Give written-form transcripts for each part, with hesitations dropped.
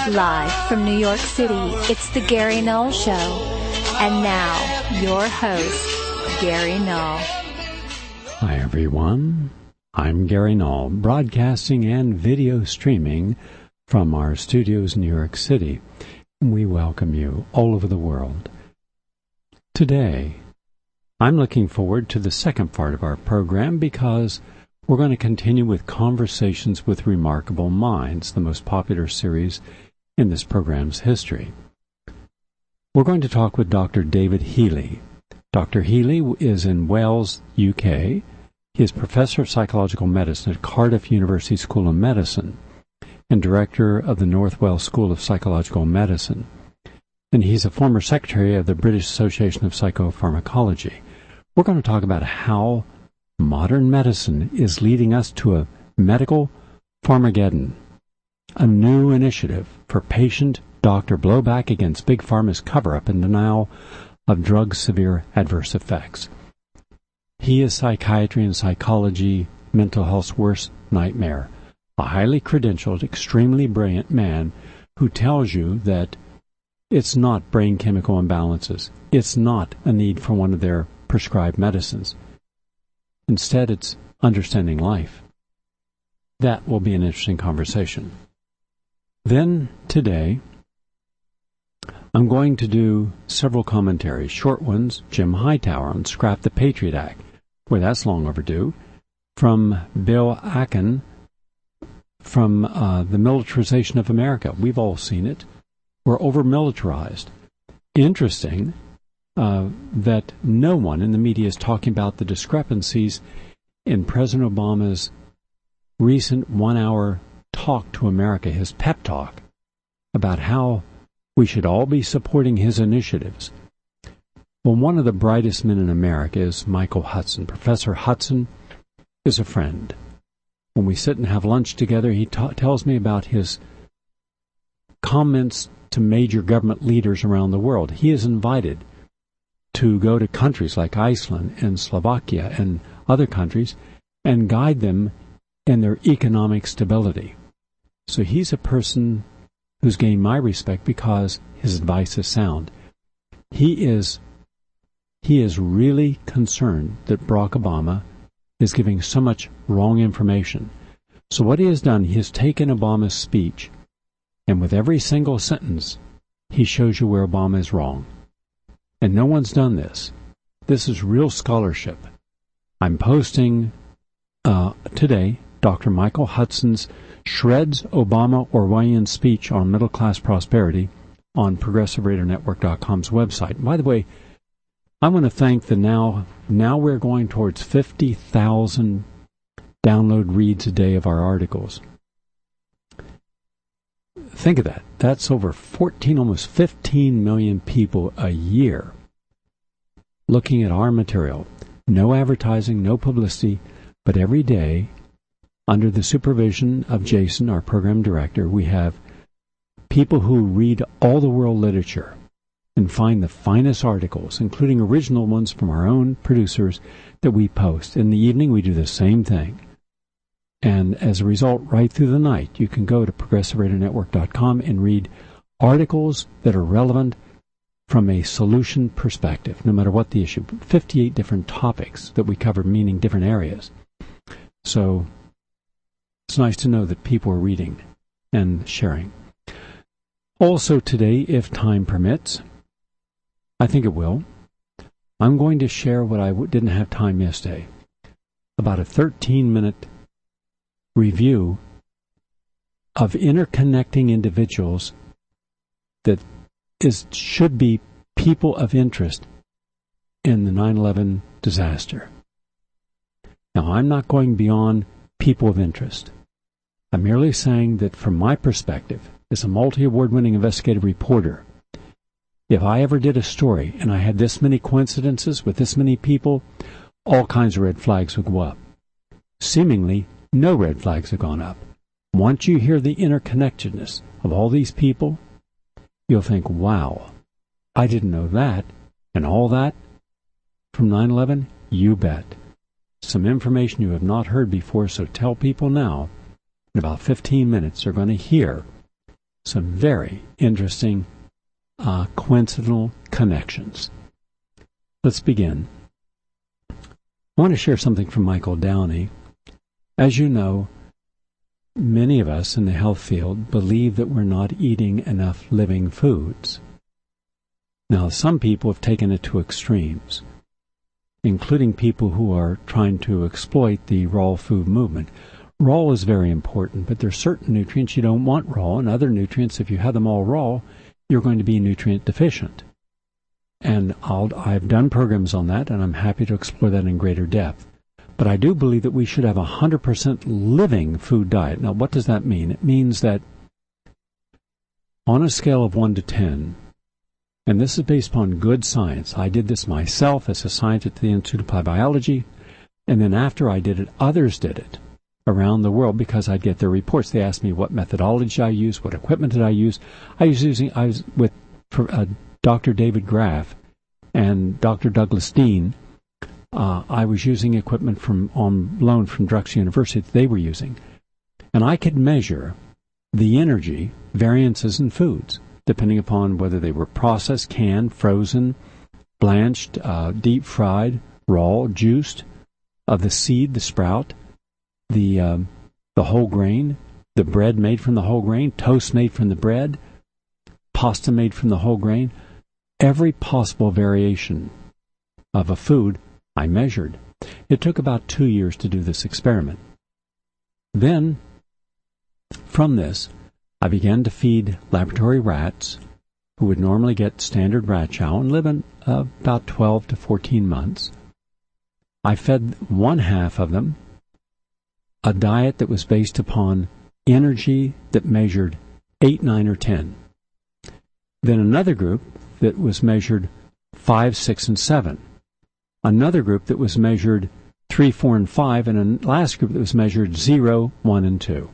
Live from New York City, it's the Gary Null Show. And now, your host, Gary Null. Hi, everyone. I'm Gary Null, broadcasting and video streaming from our studios in New York City. And we welcome you all over the world. Today, I'm looking forward to the second part of our program because we're going to continue with Conversations with Remarkable Minds, the most popular series in this program's history. We're going to talk with Dr. David Healy. Dr. Healy is in Wales, UK. He is Professor of Psychological Medicine at Cardiff University School of Medicine and Director of the North Wales School of Psychological Medicine. And he's a former Secretary of the British Association of Psychopharmacology. We're going to talk about how modern medicine is leading us to a medical Pharmageddon, a new initiative for patient-doctor blowback against Big Pharma's cover-up and denial of drugs' severe adverse effects. He is psychiatry and psychology, mental health's worst nightmare, a highly credentialed, extremely brilliant man who tells you that it's not brain chemical imbalances. It's not a need for one of their prescribed medicines. Instead, it's understanding life. That will be an interesting conversation. Then, today, I'm going to do several commentaries, short ones, Jim Hightower on Scrap the Patriot Act, where that's long overdue, from Bill Akin, from the militarization of America. We've all seen it. We're over-militarized. Interesting that no one in the media is talking about the discrepancies in President Obama's recent one-hour talk to America, his pep talk, about how we should all be supporting his initiatives. Well, one of the brightest men in America is Michael Hudson. Professor Hudson is a friend. When we sit and have lunch together, he tells me about his comments to major government leaders around the world. He is invited to go to countries like Iceland and Slovakia and other countries and guide them in their economic stability. So he's a person who's gained my respect because his advice is sound. He is really concerned that Barack Obama is giving so much wrong information. So what he has done, he has taken Obama's speech, and with every single sentence, he shows you where Obama is wrong. And no one's done this. This is real scholarship. I'm posting today Dr. Michael Hudson's Shreds Obama Orwellian Speech on Middle-Class Prosperity on ProgressiveRadioNetwork.com's website. By the way, I want to thank the now we're going towards 50,000 download reads a day of our articles. Think of that. That's over 14, almost 15 million people a year looking at our material. No advertising, no publicity, but every day, under the supervision of Jason, our program director, we have people who read all the world literature and find the finest articles, including original ones from our own producers, that we post. In the evening, we do the same thing. And as a result, right through the night, you can go to ProgressiveRadioNetwork.com and read articles that are relevant from a solution perspective, no matter what the issue. 58 different topics that we cover, meaning different areas. So it's nice to know that people are reading and sharing. Also today, if time permits, I think it will, I'm going to share what I didn't have time yesterday, about a 13-minute review of interconnecting individuals that should be people of interest in the 9/11 disaster. Now, I'm not going beyond people of interest. I'm merely saying that from my perspective, as a multi-award-winning investigative reporter, if I ever did a story and I had this many coincidences with this many people, all kinds of red flags would go up. Seemingly, no red flags have gone up. Once you hear the interconnectedness of all these people, you'll think, wow, I didn't know that, and all that from 9/11, you bet. Some information you have not heard before, so tell people now, in about 15 minutes, they're going to hear some very interesting coincidental connections. Let's begin. I want to share something from Michael Downey. As you know, many of us in the health field believe that we're not eating enough living foods. Now, some people have taken it to extremes, including people who are trying to exploit the raw food movement. Raw is very important, but there are certain nutrients you don't want raw, and other nutrients, if you have them all raw, you're going to be nutrient deficient. And I've done programs on that, and I'm happy to explore that in greater depth. But I do believe that we should have a 100% living food diet. Now, what does that mean? It means that on a scale of 1 to 10, and this is based upon good science. I did this myself as a scientist at the Institute of Applied Biology, and then after I did it, others did it around the world because I'd get their reports. They asked me what methodology I used, what equipment did I use. I was with Dr. David Graff and Dr. Douglas Dean. I was using equipment on loan from Drexel University that they were using. And I could measure the energy variances in foods, depending upon whether they were processed, canned, frozen, blanched, deep fried, raw, juiced, of the seed, the sprout, the whole grain, the bread made from the whole grain, toast made from the bread, pasta made from the whole grain. Every possible variation of a food I measured. It took about 2 years to do this experiment. Then, from this, I began to feed laboratory rats who would normally get standard rat chow and live in about 12 to 14 months. I fed one half of them a diet that was based upon energy that measured 8, 9, or 10. Then another group that was measured 5, 6, and 7. Another group that was measured 3, 4, and 5, and a last group that was measured 0, 1, and 2.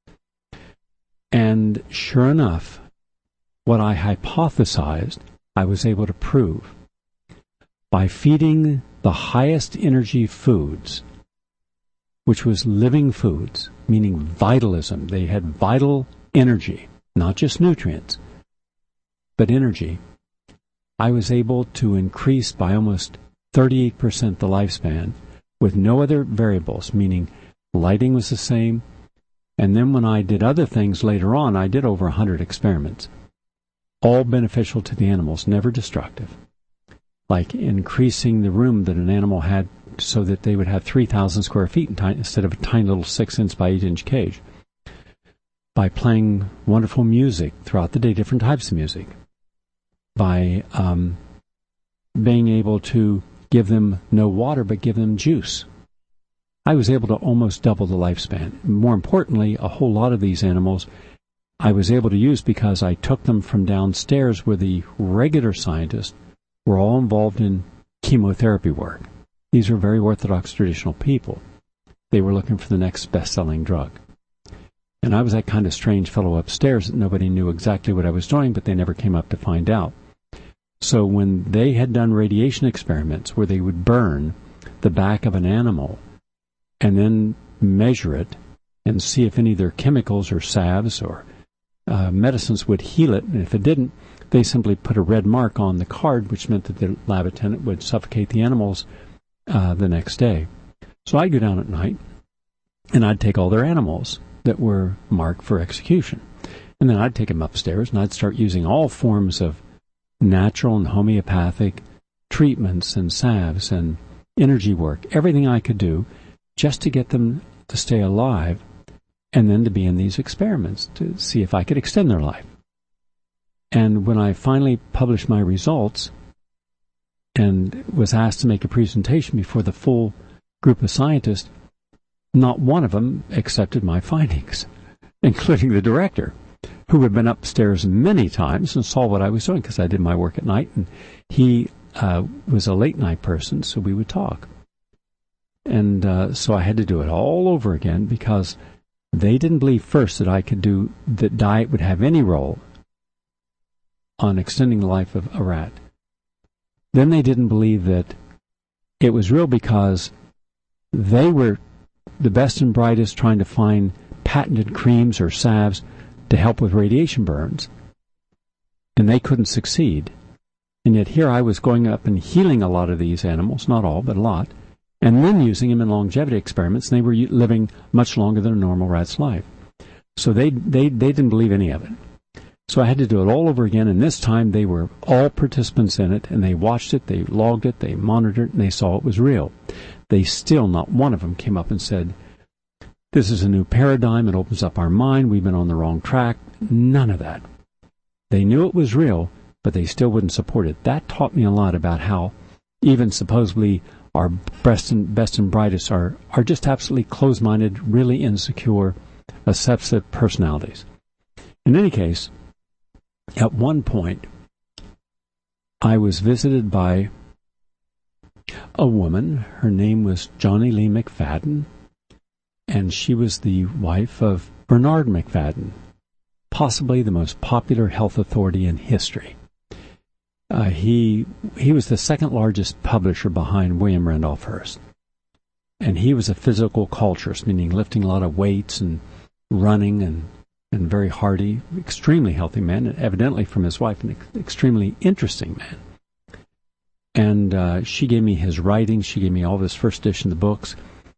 And sure enough, what I hypothesized, I was able to prove. By feeding the highest energy foods, which was living foods, meaning vitalism, they had vital energy, not just nutrients, but energy, I was able to increase by almost 38% the lifespan with no other variables, meaning lighting was the same. And then when I did other things later on, I did over 100 experiments, all beneficial to the animals, never destructive, like increasing the room that an animal had so that they would have 3,000 square feet instead of a tiny little 6-inch by 8-inch cage, by playing wonderful music throughout the day, different types of music, by being able to give them no water, but give them juice. I was able to almost double the lifespan. More importantly, a whole lot of these animals I was able to use because I took them from downstairs where the regular scientists were all involved in chemotherapy work. These were very orthodox traditional people. They were looking for the next best-selling drug. And I was that kind of strange fellow upstairs that nobody knew exactly what I was doing, but they never came up to find out. So when they had done radiation experiments where they would burn the back of an animal and then measure it and see if any of their chemicals or salves or medicines would heal it, and if it didn't, they simply put a red mark on the card, which meant that the lab attendant would suffocate the animals the next day. So I'd go down at night, and I'd take all their animals that were marked for execution, and then I'd take them upstairs, and I'd start using all forms of natural and homeopathic treatments and salves and energy work, everything I could do just to get them to stay alive and then to be in these experiments to see if I could extend their life. And when I finally published my results and was asked to make a presentation before the full group of scientists, not one of them accepted my findings, including the director, who had been upstairs many times and saw what I was doing because I did my work at night, and he was a late night person, so we would talk. And so I had to do it all over again because they didn't believe first that diet would have any role on extending the life of a rat. Then they didn't believe that it was real because they were the best and brightest trying to find patented creams or salves to help with radiation burns, and they couldn't succeed. And yet here I was going up and healing a lot of these animals, not all, but a lot, and then using them in longevity experiments, and they were living much longer than a normal rat's life. So they didn't believe any of it. So I had to do it all over again, and this time they were all participants in it, and they watched it, they logged it, they monitored it, and they saw it was real. They still, not one of them came up and said, this is a new paradigm, it opens up our mind, we've been on the wrong track. None of that. They knew it was real, but they still wouldn't support it. That taught me a lot about how even supposedly our best and brightest are just absolutely closed-minded, really insecure, obsessive personalities. In any case, at one point, I was visited by a woman. Her name was Johnny Lee McFadden, and she was the wife of Bernard McFadden, possibly the most popular health authority in history. He was the second largest publisher behind William Randolph Hearst, and he was a physical culturist, meaning lifting a lot of weights and running and very hardy, extremely healthy man, and evidently from his wife, an extremely interesting man. And she gave me his writings, she gave me all of his first edition of the books,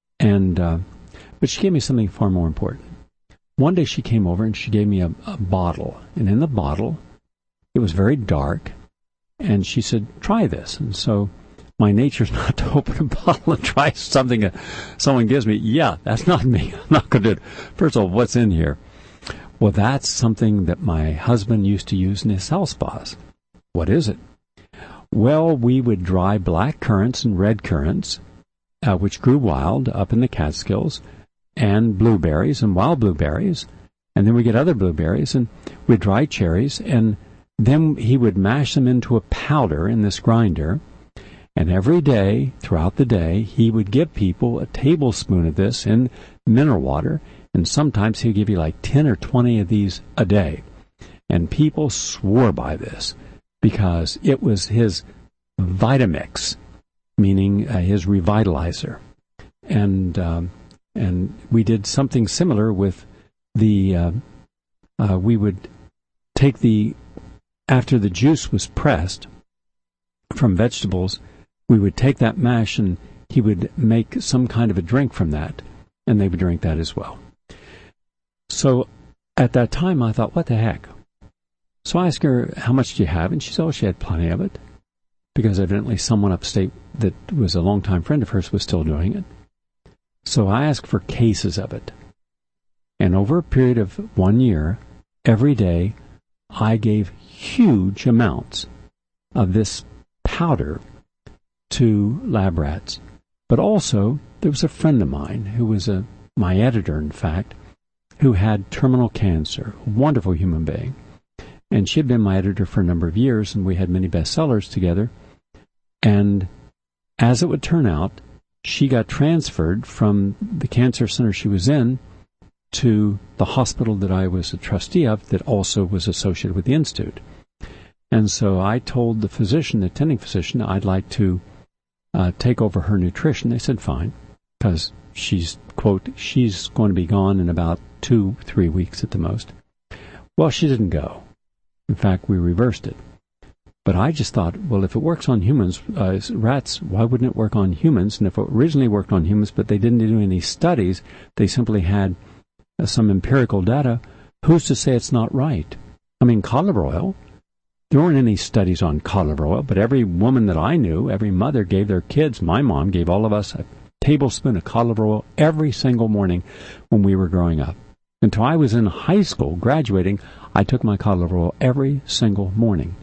but she gave me something far more important. One day she came over and she gave me a bottle, and in the bottle, it was very dark, and she said, try this. And so my nature's not to open a bottle and try something that someone gives me. Yeah, that's not me. I'm not going to do it. First of all, what's in here? Well, that's something that my husband used to use in his health spas. What is it? Well, we would dry black currants and red currants, which grew wild up in the Catskills, and blueberries and wild blueberries, and then we get other blueberries, and we'd dry cherries, and then he would mash them into a powder in this grinder, and every day, throughout the day, he would give people a tablespoon of this in mineral water, and sometimes he'd give you like 10 or 20 of these a day. And people swore by this because it was his Vitamix, meaning his revitalizer. And we did something similar with the, we would take after the juice was pressed from vegetables, we would take that mash and he would make some kind of a drink from that, and they would drink that as well. So at that time I thought, what the heck? So I asked her, how much do you have? And she said, oh, she had plenty of it, because evidently someone upstate that was a longtime friend of hers was still doing it. So I asked for cases of it. And over a period of 1 year, every day, I gave huge amounts of this powder to lab rats. But also, there was a friend of mine who was my editor, in fact, who had terminal cancer, a wonderful human being. And she had been my editor for a number of years, and we had many bestsellers together. And as it would turn out, she got transferred from the cancer center she was in to the hospital that I was a trustee of that also was associated with the Institute. And so I told the physician, the attending physician, I'd like to take over her nutrition. They said, fine, because she's, quote, she's going to be gone in about 2-3 weeks at the most. Well, she didn't go. In fact, we reversed it. But I just thought, well, if it works on humans, rats, why wouldn't it work on humans? And if it originally worked on humans, but they didn't do any studies, they simply had some empirical data, who's to say it's not right? I mean, cod liver oil, there weren't any studies on cod liver oil, but every woman that I knew, every mother gave their kids, my mom gave all of us a tablespoon of cod liver oil every single morning when we were growing up. Until I was in high school, graduating, I took my cod liver oil every single morning.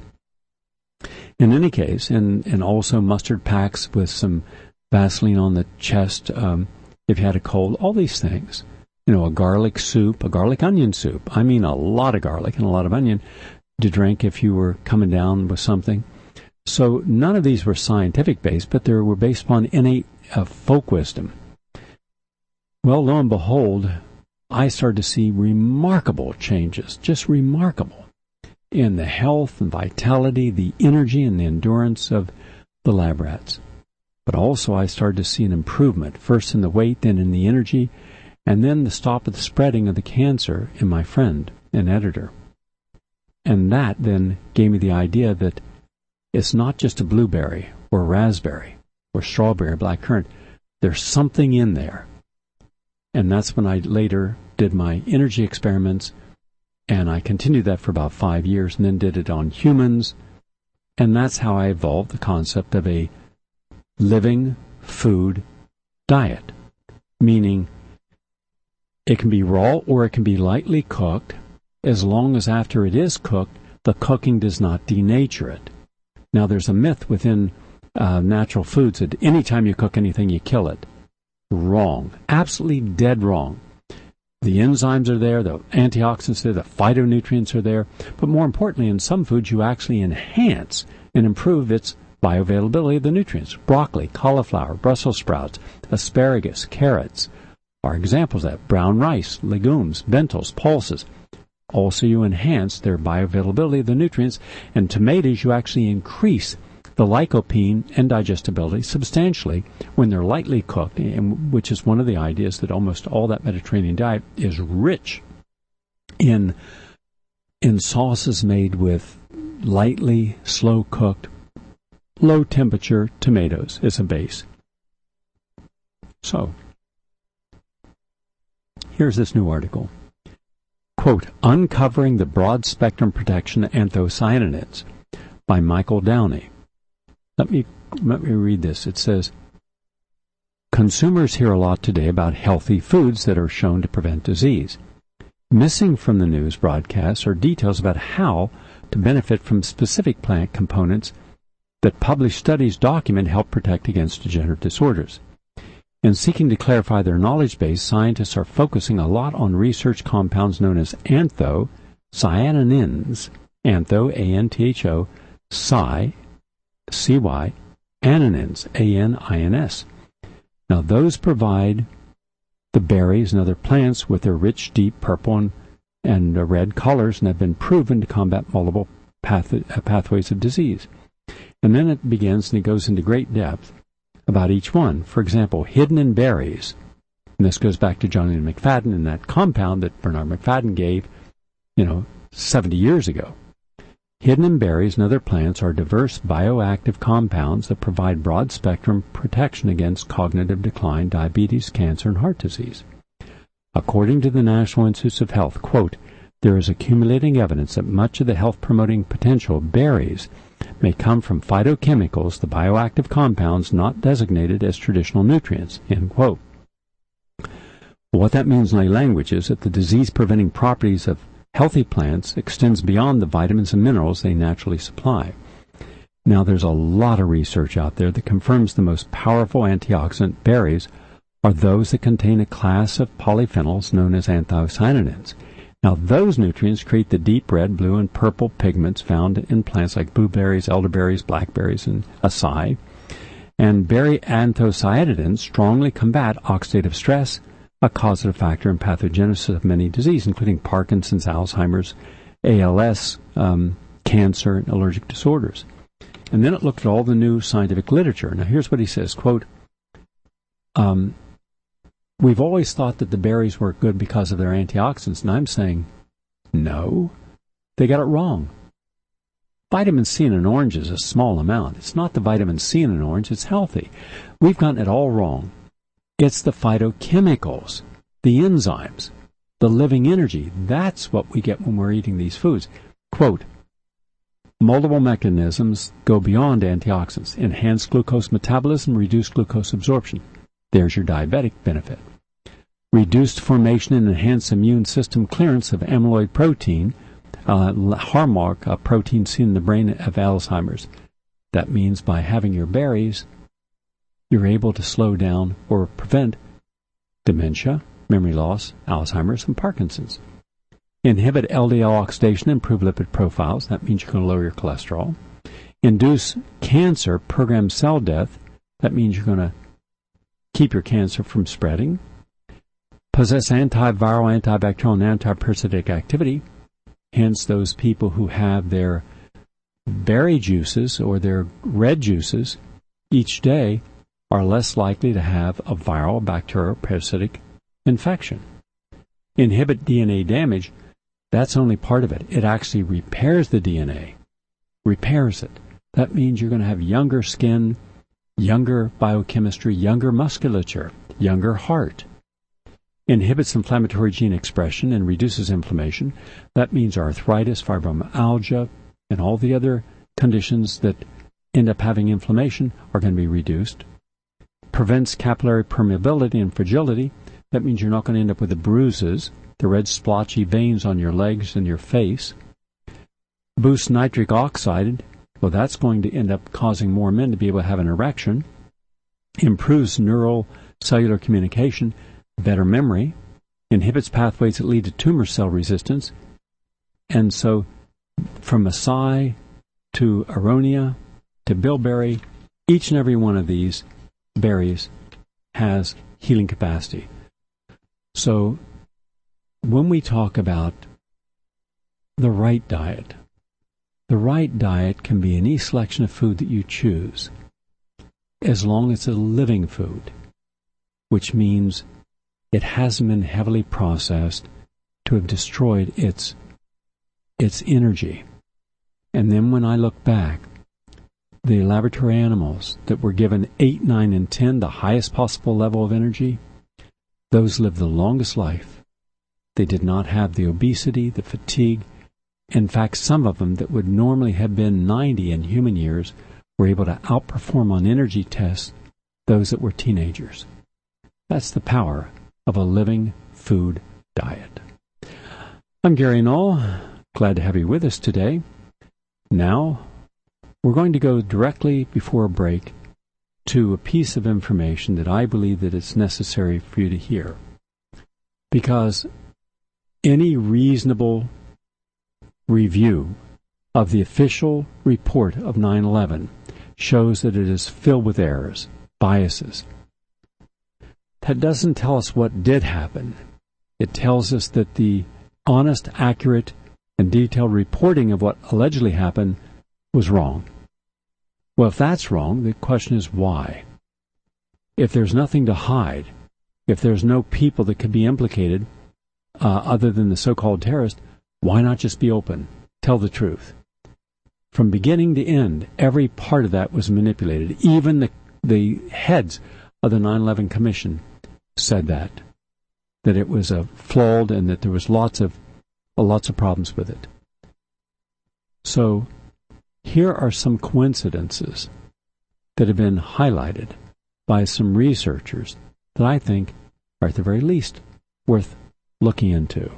In any case, and also mustard packs with some Vaseline on the chest if you had a cold, all these things. You know, a garlic soup, a garlic onion soup. I mean, a lot of garlic and a lot of onion to drink if you were coming down with something. So none of these were scientific based, but they were based upon innate folk wisdom. Well, lo and behold, I started to see remarkable changes, just remarkable, in the health and vitality, the energy and the endurance of the lab rats. But also I started to see an improvement, first in the weight, then in the energy, and then the stop of the spreading of the cancer in my friend. an editor. And that then gave me the idea that it's not just a blueberry or raspberry or strawberry or blackcurrant. There's something in there. And that's when I later did my energy experiments, and I continued that for about 5 years and then did it on humans. And that's how I evolved the concept of a living food diet, meaning it can be raw or it can be lightly cooked, as long as after it is cooked, the cooking does not denature it. Now, there's a myth within natural foods that anytime you cook anything, you kill it. Wrong. Absolutely dead wrong. The enzymes are there, the antioxidants are there, the phytonutrients are there, but more importantly, in some foods, you actually enhance and improve its bioavailability of the nutrients. Broccoli, cauliflower, Brussels sprouts, asparagus, carrots are examples of that. Brown rice, legumes, lentils, pulses. Also, you enhance their bioavailability of the nutrients. And tomatoes, you actually increase the lycopene and digestibility substantially when they're lightly cooked, and which is one of the ideas that almost all that Mediterranean diet is rich in sauces made with lightly slow-cooked, low-temperature tomatoes as a base. So, here's this new article. Quote, Uncovering the Broad-Spectrum Protection of Anthocyanidins by Michael Downey. Let me read this. It says, consumers hear a lot today about healthy foods that are shown to prevent disease. Missing from the news broadcasts are details about how to benefit from specific plant components that published studies document help protect against degenerative disorders. In seeking to clarify their knowledge base, scientists are focusing a lot on research compounds known as anthocyanins, antho, A-N-T-H-O, C-Y, ananins, A-N-I-N-S. Now, those provide the berries and other plants with their rich, deep purple and red colors and have been proven to combat multiple pathways of disease. And then it begins and it goes into great depth about each one. For example, hidden in berries, and this goes back to Johnny McFadden and that compound that Bernard McFadden gave, 70 years ago. Hidden in berries and other plants are diverse bioactive compounds that provide broad-spectrum protection against cognitive decline, diabetes, cancer, and heart disease. According to the National Institutes of Health, quote, there is accumulating evidence that much of the health-promoting potential of berries may come from phytochemicals, the bioactive compounds not designated as traditional nutrients, end quote. What that means in lay language is that the disease-preventing properties of healthy plants extends beyond the vitamins and minerals they naturally supply. Now, there's a lot of research out there that confirms the most powerful antioxidant berries are those that contain a class of polyphenols known as anthocyanins. Now, those nutrients create the deep red, blue, and purple pigments found in plants like blueberries, elderberries, blackberries, and acai. And berry anthocyanins strongly combat oxidative stress, a causative factor in pathogenesis of many diseases, including Parkinson's, Alzheimer's, ALS, cancer, and allergic disorders. And then it looked at all the new scientific literature. Now, here's what he says, quote, we've always thought that the berries were good because of their antioxidants, and I'm saying, no, they got it wrong. Vitamin C in an orange is a small amount. It's not the vitamin C in an orange, it's healthy. We've gotten it all wrong. It's the phytochemicals, the enzymes, the living energy. That's what we get when we're eating these foods. Quote, multiple mechanisms go beyond antioxidants. Enhanced glucose metabolism, reduced glucose absorption. There's your diabetic benefit. Reduced formation and enhanced immune system clearance of amyloid protein, hallmark, a protein seen in the brain of Alzheimer's. That means by having your berries, you're able to slow down or prevent dementia, memory loss, Alzheimer's, and Parkinson's. Inhibit LDL oxidation, improve lipid profiles. That means you're going to lower your cholesterol. Induce cancer, program cell death. That means you're going to keep your cancer from spreading. Possess antiviral, antibacterial, and antiparasitic activity. Hence, those people who have their berry juices or their red juices each day are less likely to have a viral, bacterial, parasitic infection. Inhibit DNA damage. That's only part of it. It actually repairs the DNA, repairs it. That means you're going to have younger skin, younger biochemistry, younger musculature, younger heart. Inhibits inflammatory gene expression and reduces inflammation. That means arthritis, fibromyalgia, and all the other conditions that end up having inflammation are going to be reduced. Prevents capillary permeability and fragility. That means you're not going to end up with the bruises, the red splotchy veins on your legs and your face. Boosts nitric oxide. Well, that's going to end up causing more men to be able to have an erection. Improves neural cellular communication, better memory. Inhibits pathways that lead to tumor cell resistance. And so, from acai to aronia to bilberry, each and every one of these berries has healing capacity. So, when we talk about the right diet can be any selection of food that you choose, as long as it's a living food, which means it hasn't been heavily processed to have destroyed its energy. And then when I look back, the laboratory animals that were given 8, 9, and 10, the highest possible level of energy, those lived the longest life. They did not have the obesity, the fatigue. In fact, some of them that would normally have been 90 in human years were able to outperform on energy tests those that were teenagers. That's the power of a living food diet. I'm Gary Null. Glad to have you with us today. Now, we're going to go directly before a break to a piece of information that I believe that it's necessary for you to hear. Because any reasonable review of the official report of 9/11 shows that it is filled with errors, biases. That doesn't tell us what did happen. It tells us that the honest, accurate, and detailed reporting of what allegedly happened was wrong. Well, if that's wrong, the question is why? If there's nothing to hide, if there's no people that could be implicated other than the so-called terrorist, why not just be open? Tell the truth. From beginning to end, every part of that was manipulated. Even the heads of the 9/11 Commission said that it was flawed and that there was lots of problems with it. So here are some coincidences that have been highlighted by some researchers that I think are at the very least worth looking into.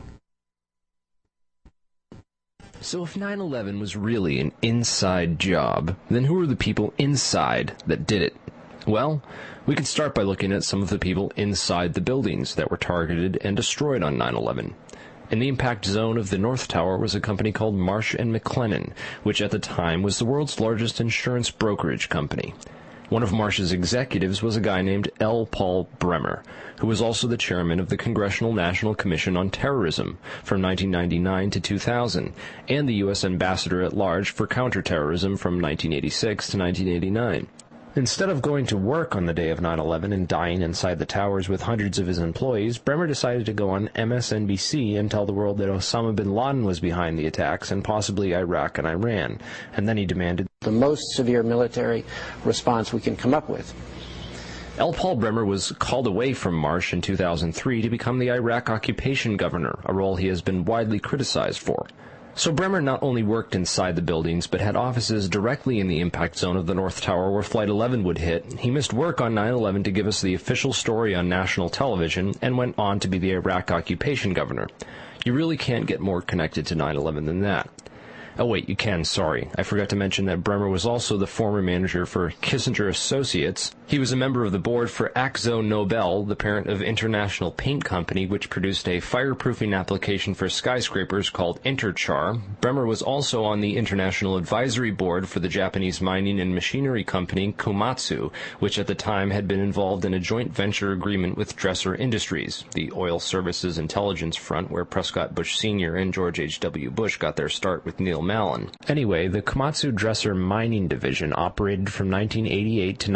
So if 9/11 was really an inside job, then who are the people inside that did it? Well, we can start by looking at some of the people inside the buildings that were targeted and destroyed on 9/11. In the impact zone of the North Tower was a company called Marsh & McLennan, which at the time was the world's largest insurance brokerage company. One of Marsh's executives was a guy named L. Paul Bremer, who was also the chairman of the Congressional National Commission on Terrorism from 1999 to 2000, and the U.S. ambassador at large for counterterrorism from 1986 to 1989. Instead of going to work on the day of 9/11 and dying inside the towers with hundreds of his employees, Bremer decided to go on MSNBC and tell the world that Osama bin Laden was behind the attacks and possibly Iraq and Iran. And then he demanded the most severe military response we can come up with. L. Paul Bremer was called away from Marsh in 2003 to become the Iraq occupation governor, a role he has been widely criticized for. So Bremer not only worked inside the buildings, but had offices directly in the impact zone of the North Tower where Flight 11 would hit. He missed work on 9/11 to give us the official story on national television, and went on to be the Iraq occupation governor. You really can't get more connected to 9/11 than that. Oh wait, you can, sorry. I forgot to mention that Bremer was also the former manager for Kissinger Associates. He was a member of the board for Akzo Nobel, the parent of International Paint Company, which produced a fireproofing application for skyscrapers called Interchar. Bremer was also on the International Advisory Board for the Japanese mining and machinery company Komatsu, which at the time had been involved in a joint venture agreement with Dresser Industries, the oil services intelligence front where Prescott Bush Sr. and George H.W. Bush got their start with Neil Allen. Anyway, the Komatsu Dresser Mining Division operated from 1988 to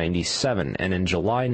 1997, and in July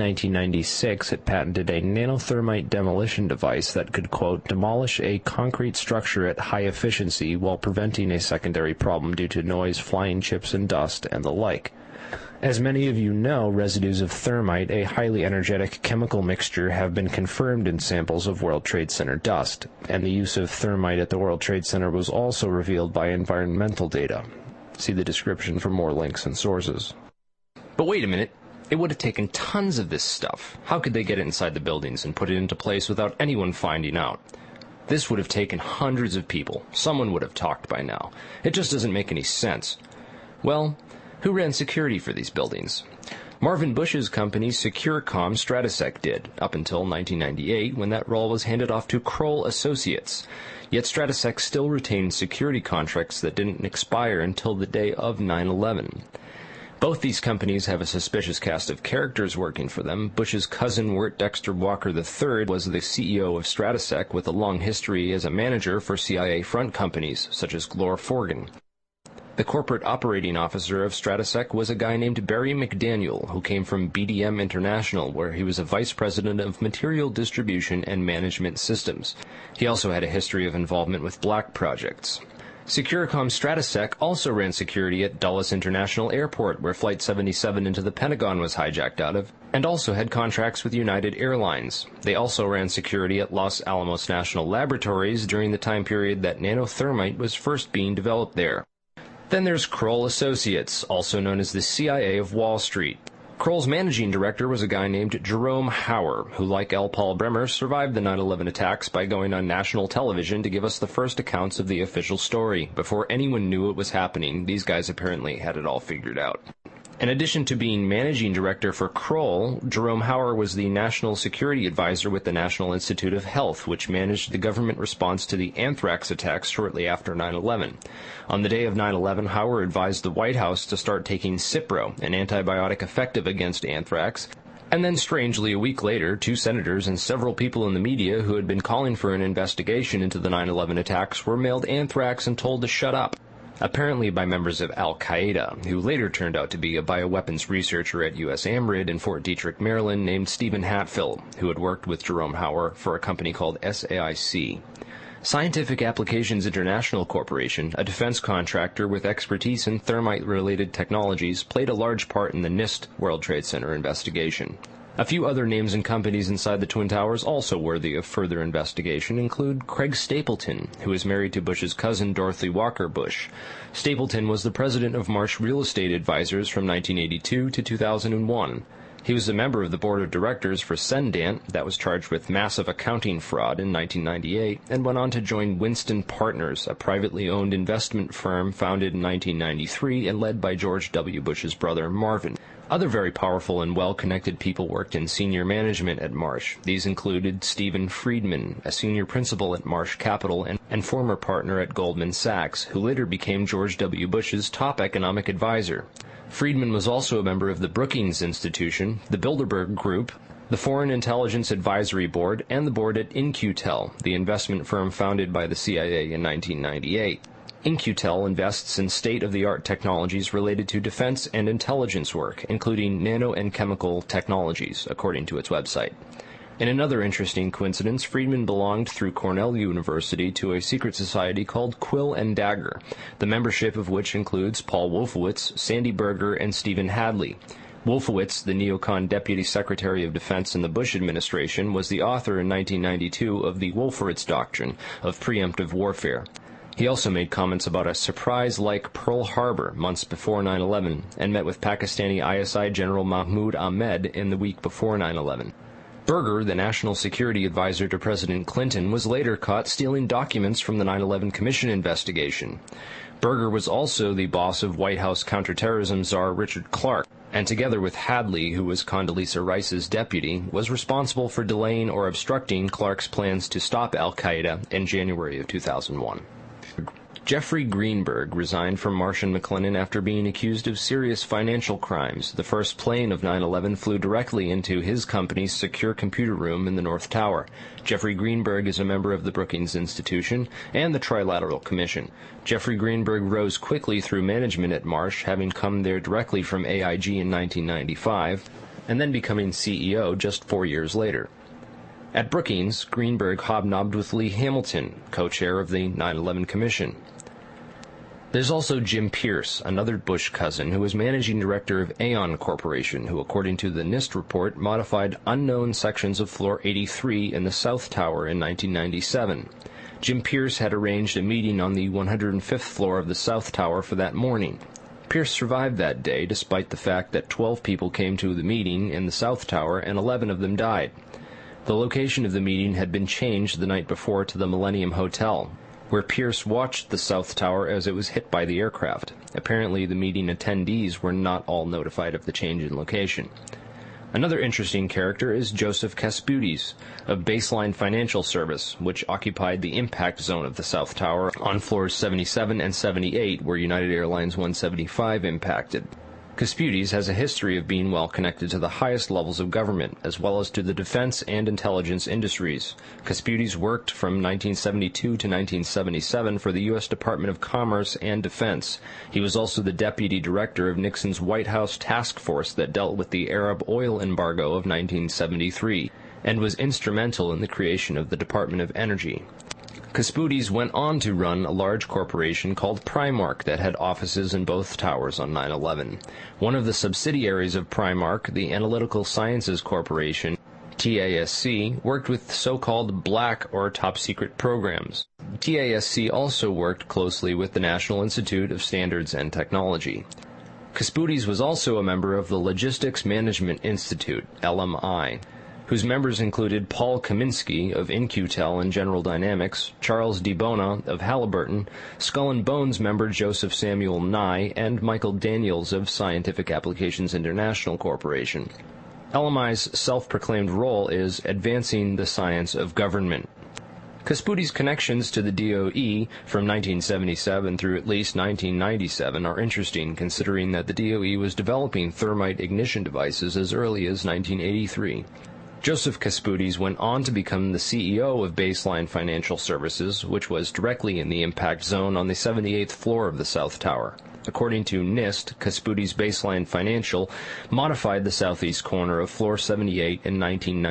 1996 it patented a nanothermite demolition device that could, quote, demolish a concrete structure at high efficiency while preventing a secondary problem due to noise, flying chips and dust, and the like. As many of you know, residues of thermite, a highly energetic chemical mixture, have been confirmed in samples of World Trade Center dust, and the use of thermite at the World Trade Center was also revealed by environmental data. See the description for more links and sources. But wait a minute. It would have taken tons of this stuff. How could they get it inside the buildings and put it into place without anyone finding out? This would have taken hundreds of people. Someone would have talked by now. It just doesn't make any sense. Well, who ran security for these buildings? Marvin Bush's company Securacom Stratesec did, up until 1998, when that role was handed off to Kroll Associates. Yet Stratesec still retained security contracts that didn't expire until the day of 9/11. Both these companies have a suspicious cast of characters working for them. Bush's cousin, Wirt Dexter Walker III, was the CEO of Stratesec with a long history as a manager for CIA front companies, such as Glor Forgan. The corporate operating officer of Stratesec was a guy named Barry McDaniel, who came from BDM International, where he was a vice president of material distribution and management systems. He also had a history of involvement with black projects. Securacom Stratesec also ran security at Dulles International Airport, where Flight 77 into the Pentagon was hijacked out of, and also had contracts with United Airlines. They also ran security at Los Alamos National Laboratories during the time period that nanothermite was first being developed there. Then there's Kroll Associates, also known as the CIA of Wall Street. Kroll's managing director was a guy named Jerome Hauer, who, like L. Paul Bremer, survived the 9/11 attacks by going on national television to give us the first accounts of the official story. Before anyone knew it was happening, these guys apparently had it all figured out. In addition to being managing director for Kroll, Jerome Hauer was the national security advisor with the National Institute of Health, which managed the government response to the anthrax attacks shortly after 9/11. On the day of 9/11, Hauer advised the White House to start taking Cipro, an antibiotic effective against anthrax. And then, strangely, a week later, 2 senators and several people in the media who had been calling for an investigation into the 9/11 attacks were mailed anthrax and told to shut up. Apparently by members of Al-Qaeda, who later turned out to be a bioweapons researcher at U.S. AMRID in Fort Detrick, Maryland, named Stephen Hatfill, who had worked with Jerome Hauer for a company called SAIC. Scientific Applications International Corporation, a defense contractor with expertise in thermite-related technologies, played a large part in the NIST World Trade Center investigation. A few other names and companies inside the Twin Towers also worthy of further investigation include Craig Stapleton, who is married to Bush's cousin Dorothy Walker Bush. Stapleton was the president of Marsh Real Estate Advisors from 1982 to 2001. He was a member of the board of directors for Cendant, that was charged with massive accounting fraud in 1998, and went on to join Winston Partners, a privately owned investment firm founded in 1993 and led by George W. Bush's brother Marvin. Other very powerful and well-connected people worked in senior management at Marsh. These included Stephen Friedman, a senior principal at Marsh Capital and former partner at Goldman Sachs, who later became George W. Bush's top economic advisor. Friedman was also a member of the Brookings Institution, the Bilderberg Group, the Foreign Intelligence Advisory Board, and the board at In-Q-Tel, the investment firm founded by the CIA in 1998. In-Q-Tel invests in state-of-the-art technologies related to defense and intelligence work, including nano and chemical technologies, according to its website. In another interesting coincidence, Friedman belonged through Cornell University to a secret society called Quill and Dagger, the membership of which includes Paul Wolfowitz, Sandy Berger, and Stephen Hadley. Wolfowitz, the neocon Deputy Secretary of Defense in the Bush administration, was the author in 1992 of the Wolfowitz Doctrine of preemptive warfare. He also made comments about a surprise-like Pearl Harbor months before 9/11 and met with Pakistani ISI General Mahmoud Ahmed in the week before 9/11. Berger, the national security advisor to President Clinton, was later caught stealing documents from the 9/11 Commission investigation. Berger was also the boss of White House counterterrorism czar Richard Clarke, and together with Hadley, who was Condoleezza Rice's deputy, was responsible for delaying or obstructing Clarke's plans to stop al-Qaeda in January of 2001. Jeffrey Greenberg resigned from Marsh & McLennan after being accused of serious financial crimes. The first plane of 9/11 flew directly into his company's secure computer room in the North Tower. Jeffrey Greenberg is a member of the Brookings Institution and the Trilateral Commission. Jeffrey Greenberg rose quickly through management at Marsh, having come there directly from AIG in 1995, and then becoming CEO just 4 years later. At Brookings, Greenberg hobnobbed with Lee Hamilton, co-chair of the 9/11 Commission. There's also Jim Pierce, another Bush cousin, who was managing director of Aon Corporation, who, according to the NIST report, modified unknown sections of Floor 83 in the South Tower in 1997. Jim Pierce had arranged a meeting on the 105th floor of the South Tower for that morning. Pierce survived that day, despite the fact that 12 people came to the meeting in the South Tower and 11 of them died. The location of the meeting had been changed the night before to the Millennium Hotel, where Pierce watched the South Tower as it was hit by the aircraft. Apparently, the meeting attendees were not all notified of the change in location. Another interesting character is Joseph Kasputis of Baseline Financial Service, which occupied the impact zone of the South Tower on floors 77 and 78, where United Airlines 175 impacted. Kasputis has a history of being well connected to the highest levels of government, as well as to the defense and intelligence industries. Kasputis worked from 1972 to 1977 for the U.S. Department of Commerce and Defense. He was also the deputy director of Nixon's White House task force that dealt with the Arab oil embargo of 1973, and was instrumental in the creation of the Department of Energy. Kasputis went on to run a large corporation called Primark that had offices in both towers on 9/11. One of the subsidiaries of Primark, the Analytical Sciences Corporation, TASC, worked with so-called black or top-secret programs. TASC also worked closely with the National Institute of Standards and Technology. Kasputis was also a member of the Logistics Management Institute, LMI, whose members included Paul Kaminsky of In-Q-Tel and General Dynamics, Charles DiBona of Halliburton, Skull and Bones member Joseph Samuel Nye, and Michael Daniels of Scientific Applications International Corporation. LMI's self-proclaimed role is advancing the science of government. Kasputis' connections to the DOE from 1977 through at least 1997 are interesting, considering that the DOE was developing thermite ignition devices as early as 1983. Joseph Kasputis went on to become the CEO of Baseline Financial Services, which was directly in the impact zone on the 78th floor of the South Tower. According to NIST, Kasputis' Baseline Financial modified the southeast corner of Floor 78 in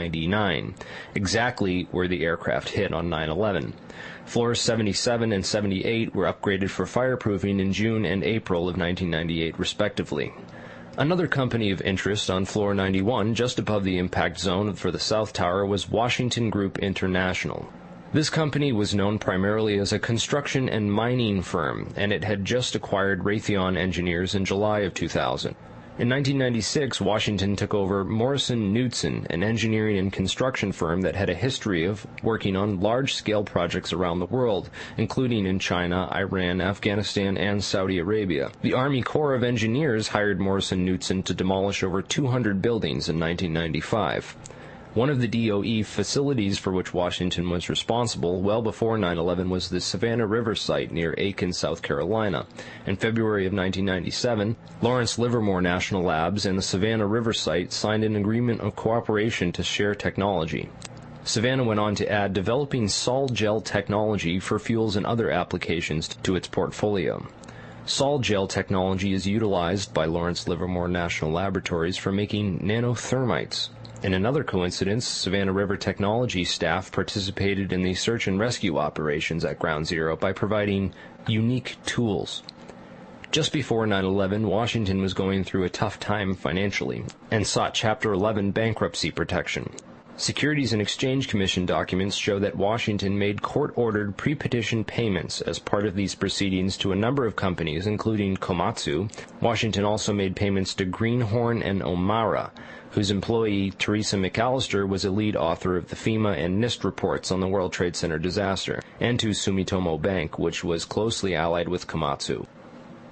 1999, exactly where the aircraft hit on 9/11. Floors 77 and 78 were upgraded for fireproofing in June and April of 1998, respectively. Another company of interest on Floor 91, just above the impact zone for the South Tower, was Washington Group International. This company was known primarily as a construction and mining firm, and it had just acquired Raytheon Engineers in July of 2000. In 1996, Washington took over Morrison Knudsen, an engineering and construction firm that had a history of working on large-scale projects around the world, including in China, Iran, Afghanistan, and Saudi Arabia. The Army Corps of Engineers hired Morrison Knudsen to demolish over 200 buildings in 1995. One of the DOE facilities for which Washington was responsible well before 9/11 was the Savannah River site near Aiken, South Carolina. In February of 1997, Lawrence Livermore National Labs and the Savannah River site signed an agreement of cooperation to share technology. Savannah went on to add developing sol gel technology for fuels and other applications to its portfolio. Sol gel technology is utilized by Lawrence Livermore National Laboratories for making nanothermites. In another coincidence, Savannah River Technology staff participated in the search and rescue operations at Ground Zero by providing unique tools. Just before 9/11, Washington was going through a tough time financially and sought Chapter 11 bankruptcy protection. Securities and Exchange Commission documents show that Washington made court-ordered pre-petition payments as part of these proceedings to a number of companies, including Komatsu. Washington also made payments to Greenhorn and Omara, whose employee, Teresa McAllister, was a lead author of the FEMA and NIST reports on the World Trade Center disaster, and to Sumitomo Bank, which was closely allied with Komatsu.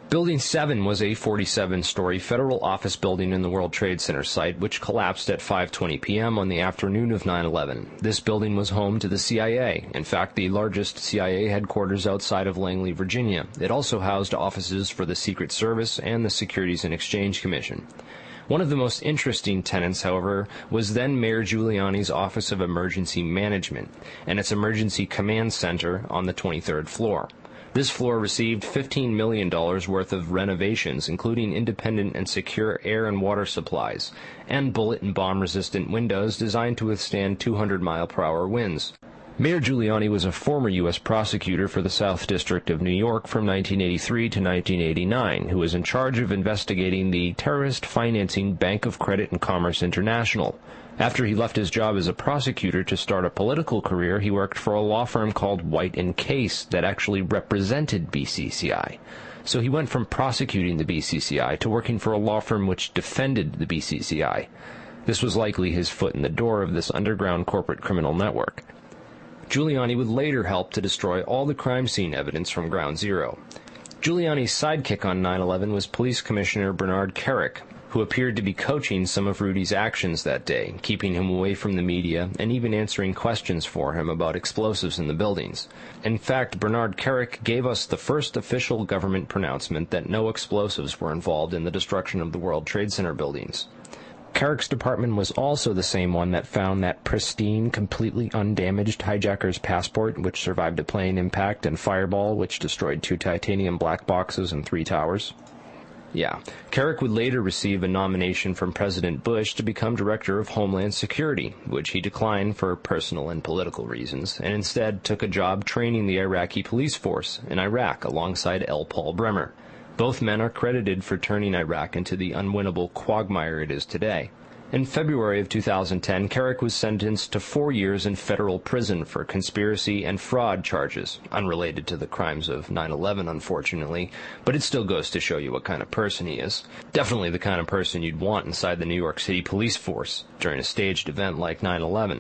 Building 7 was a 47-story federal office building in the World Trade Center site, which collapsed at 5:20 p.m. on the afternoon of 9/11. This building was home to the CIA, in fact, the largest CIA headquarters outside of Langley, Virginia. It also housed offices for the Secret Service and the Securities and Exchange Commission. One of the most interesting tenants, however, was then Mayor Giuliani's Office of Emergency Management and its Emergency Command Center on the 23rd floor. This floor received $15 million worth of renovations, including independent and secure air and water supplies, and bullet and bomb-resistant windows designed to withstand 200-mile-per-hour winds. Mayor Giuliani was a former U.S. prosecutor for the South District of New York from 1983 to 1989, who was in charge of investigating the terrorist financing Bank of Credit and Commerce International. After he left his job as a prosecutor to start a political career, he worked for a law firm called White & Case that actually represented BCCI. So he went from prosecuting the BCCI to working for a law firm which defended the BCCI. This was likely his foot in the door of this underground corporate criminal network. Giuliani would later help to destroy all the crime scene evidence from Ground Zero. Giuliani's sidekick on 9/11 was Police Commissioner Bernard Kerik, who appeared to be coaching some of Rudy's actions that day, keeping him away from the media and even answering questions for him about explosives in the buildings. In fact, Bernard Kerik gave us the first official government pronouncement that no explosives were involved in the destruction of the World Trade Center buildings. Kerik's department was also the same one that found that pristine, completely undamaged hijacker's passport, which survived a plane impact, and Fireball, which destroyed 2 titanium black boxes and 3 towers. Yeah, Kerik would later receive a nomination from President Bush to become Director of Homeland Security, which he declined for personal and political reasons, and instead took a job training the Iraqi police force in Iraq alongside L. Paul Bremer. Both men are credited for turning Iraq into the unwinnable quagmire it is today. In February of 2010, Kerik was sentenced to 4 years in federal prison for conspiracy and fraud charges, unrelated to the crimes of 9/11, unfortunately, but it still goes to show you what kind of person he is. Definitely the kind of person you'd want inside the New York City police force during a staged event like 9/11.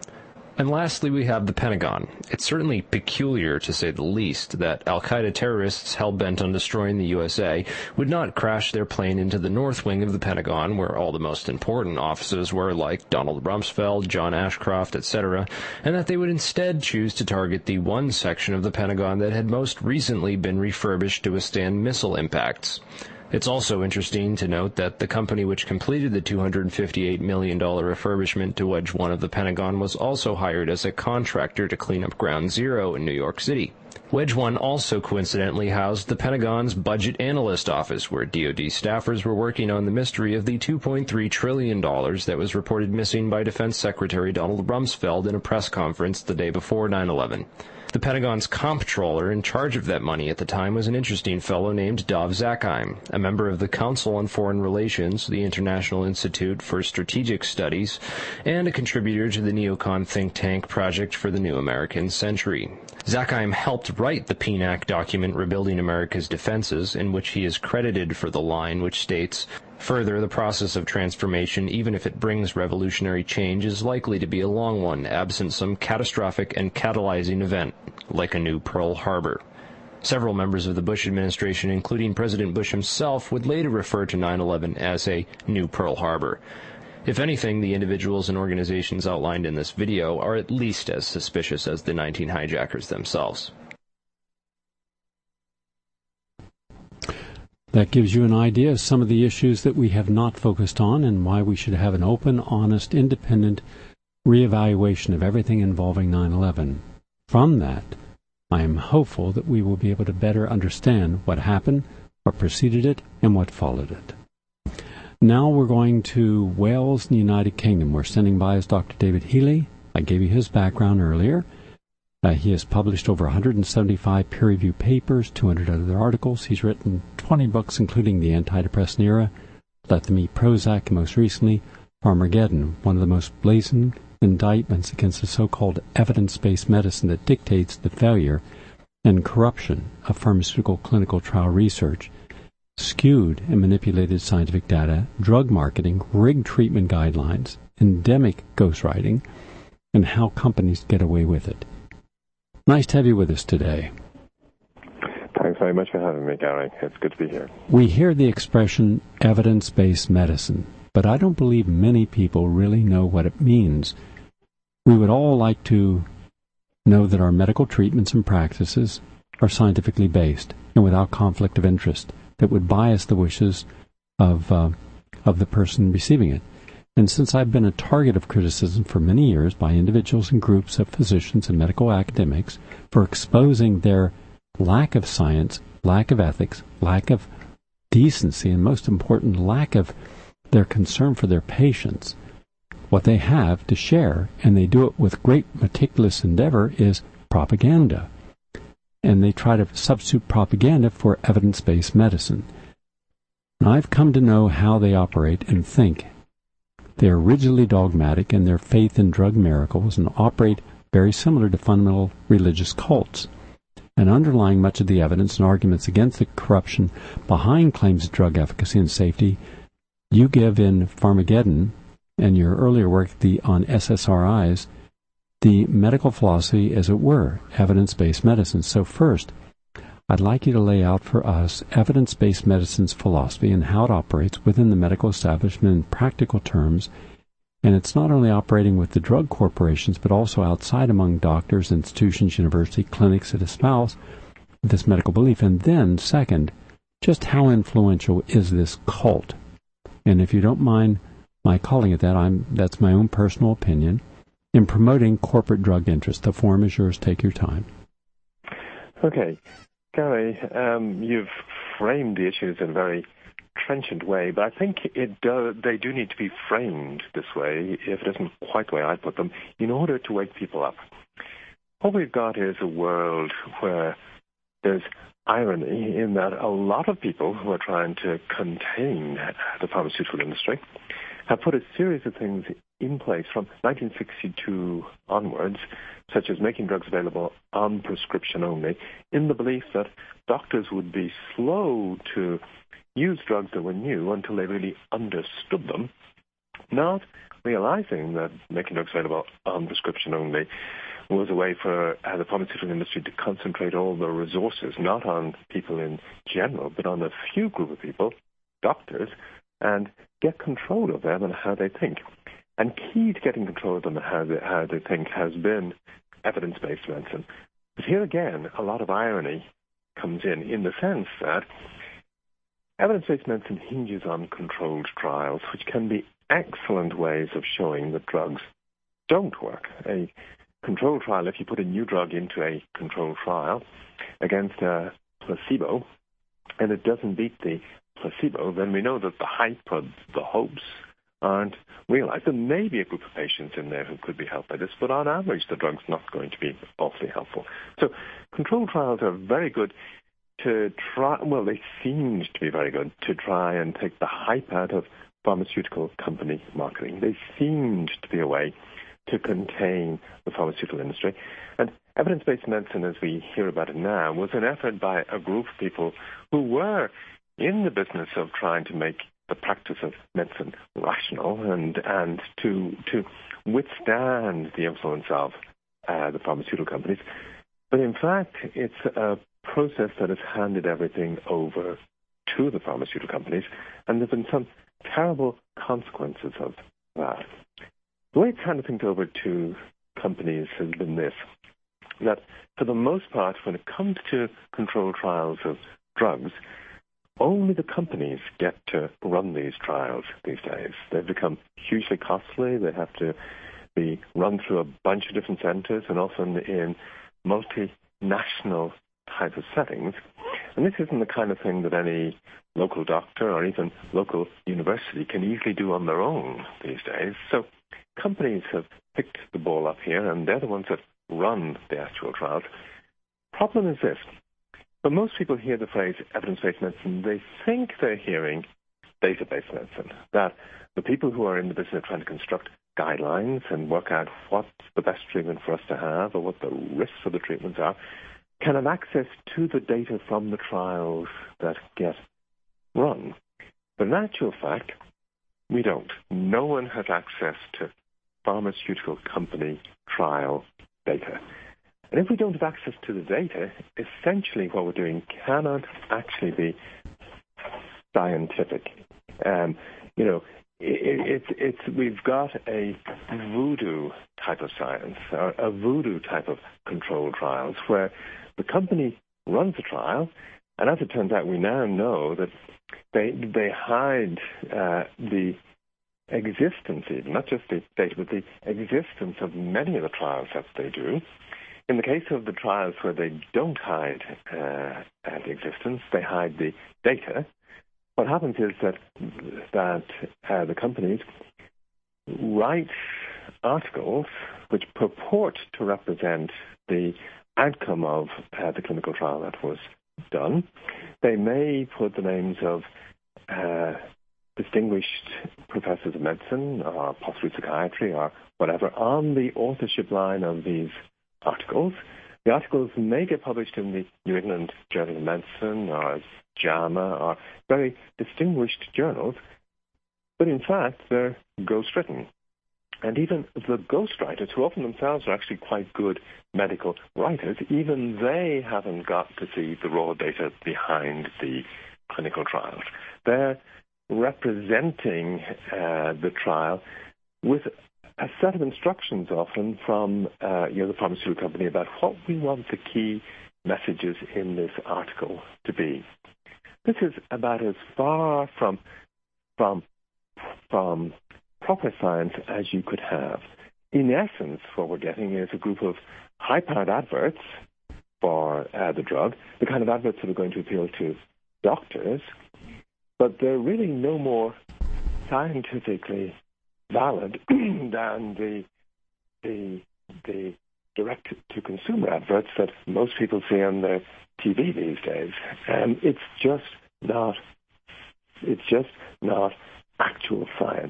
And lastly, we have the Pentagon. It's certainly peculiar, to say the least, that al-Qaeda terrorists hell-bent on destroying the USA would not crash their plane into the north wing of the Pentagon, where all the most important offices were, like Donald Rumsfeld, John Ashcroft, etc., and that they would instead choose to target the one section of the Pentagon that had most recently been refurbished to withstand missile impacts. It's also interesting to note that the company which completed the $258 million refurbishment to Wedge 1 of the Pentagon was also hired as a contractor to clean up Ground Zero in New York City. Wedge 1 also coincidentally housed the Pentagon's Budget Analyst Office, where DoD staffers were working on the mystery of the $2.3 trillion that was reported missing by Defense Secretary Donald Rumsfeld in a press conference the day before 9/11. The Pentagon's comptroller in charge of that money at the time was an interesting fellow named Dov Zakheim, a member of the Council on Foreign Relations, the International Institute for Strategic Studies, and a contributor to the neocon think tank Project for the New American Century. Zakheim helped write the PNAC document Rebuilding America's Defenses, in which he is credited for the line which states, "Further, the process of transformation, even if it brings revolutionary change, is likely to be a long one, absent some catastrophic and catalyzing event, like a new Pearl Harbor." Several members of the Bush administration, including President Bush himself, would later refer to 9/11 as a new Pearl Harbor. If anything, the individuals and organizations outlined in this video are at least as suspicious as the 19 hijackers themselves. That gives you an idea of some of the issues that we have not focused on and why we should have an open, honest, independent reevaluation of everything involving 9/11. From that, I am hopeful that we will be able to better understand what happened, what preceded it, and what followed it. Now we're going to Wales and the United Kingdom. We're standing by is Dr. David Healy. I gave you his background earlier. He has published over 175 peer-reviewed papers, 200 other articles. He's written 20 books, including The Antidepressant Era, Let Them Eat Prozac, and most recently, Farmageddon, one of the most blazing indictments against the so-called evidence-based medicine that dictates the failure and corruption of pharmaceutical clinical trial research, skewed and manipulated scientific data, drug marketing, rigged treatment guidelines, endemic ghostwriting, and how companies get away with it. Nice to have you with us today. Thanks very much for having me, Gary. It's good to be here. We hear the expression evidence-based medicine, but I don't believe many people really know what it means. We would all like to know that our medical treatments and practices are scientifically based and without conflict of interest that would bias the wishes of the person receiving it. And since I've been a target of criticism for many years by individuals and groups of physicians and medical academics for exposing their lack of science, lack of ethics, lack of decency, and most important, lack of their concern for their patients, what they have to share, and they do it with great meticulous endeavor, is propaganda. And they try to substitute propaganda for evidence-based medicine. Now, I've come to know how they operate and think. They are rigidly dogmatic in their faith in drug miracles and operate very similar to fundamental religious cults. And underlying much of the evidence and arguments against the corruption behind claims of drug efficacy and safety, you give in Pharmageddon and your earlier work on SSRIs, the medical philosophy, as it were, evidence-based medicine. So first, I'd like you to lay out for us evidence-based medicine's philosophy and how it operates within the medical establishment in practical terms. And it's not only operating with the drug corporations, but also outside among doctors, institutions, university, clinics that espouse this medical belief. And then, second, just how influential is this cult? And if you don't mind my calling it that, that's my own personal opinion, in promoting corporate drug interest. The forum is yours. Take your time. Okay. Gary, you've framed the issues in a very trenchant way, but I think they do need to be framed this way, if it isn't quite the way I put them, in order to wake people up. What we've got is a world where there's irony in that a lot of people who are trying to contain the pharmaceutical industry have put a series of things in place from 1962 onwards, such as making drugs available on prescription only, in the belief that doctors would be slow to use drugs that were new until they really understood them, not realizing that making drugs available on prescription only was a way for the pharmaceutical industry to concentrate all the resources, not on people in general, but on a few group of people, doctors, and get control of them and how they think. And key to getting control of them and how they think has been evidence-based medicine. But here again, a lot of irony comes in the sense that evidence-based medicine hinges on controlled trials, which can be excellent ways of showing that drugs don't work. A controlled trial, if you put a new drug into a controlled trial against a placebo, and it doesn't beat the placebo, then we know that the hype or the hopes aren't realized. There may be a group of patients in there who could be helped by this, but on average, the drug's not going to be awfully helpful. So controlled trials are very good to try, well, they seemed to be very good to try and take the hype out of pharmaceutical company marketing. They seemed to be a way to contain the pharmaceutical industry. And evidence-based medicine, as we hear about it now, was an effort by a group of people who were in the business of trying to make the practice of medicine rational and to withstand the influence of the pharmaceutical companies. But in fact, it's a process that has handed everything over to the pharmaceutical companies, and there have been some terrible consequences of that. The way it's handed things over to companies has been this, that for the most part, when it comes to controlled trials of drugs, only the companies get to run these trials these days. They've become hugely costly. They have to be run through a bunch of different centers and often in multinational type of settings. And this isn't the kind of thing that any local doctor or even local university can easily do on their own these days. So companies have picked the ball up here, and they're the ones that run the actual trials. Problem is this. When most people hear the phrase evidence-based medicine, they think they're hearing data-based medicine, that the people who are in the business of trying to construct guidelines and work out what's the best treatment for us to have or what the risks of the treatments are, can have access to the data from the trials that get run. But in actual fact, we don't. No one has access to pharmaceutical company trial data. And if we don't have access to the data, essentially what we're doing cannot actually be scientific. We've got a voodoo type of science, or a voodoo type of controlled trials, where the company runs the trial, and as it turns out, we now know that they hide the existence, even not just the data, but the existence of many of the trials that they do. In the case of the trials where they don't hide the existence, they hide the data. What happens is that the companies write articles which purport to represent the outcome of the clinical trial that was done. They may put the names of distinguished professors of medicine or possibly psychiatry or whatever on the authorship line of these articles. The articles may get published in the New England Journal of Medicine or JAMA or very distinguished journals, but in fact they're ghostwritten. And even the ghostwriters, who often themselves are actually quite good medical writers, even they haven't got to see the raw data behind the clinical trials. They're representing the trial with a set of instructions often from the pharmaceutical company about what we want the key messages in this article to be. This is about as far from proper science as you could have. In essence, what we're getting is a group of high-powered adverts for the drug, the kind of adverts that are going to appeal to doctors, but they're really no more scientifically valid than the direct-to-consumer adverts that most people see on their TV these days. It's just not actual science.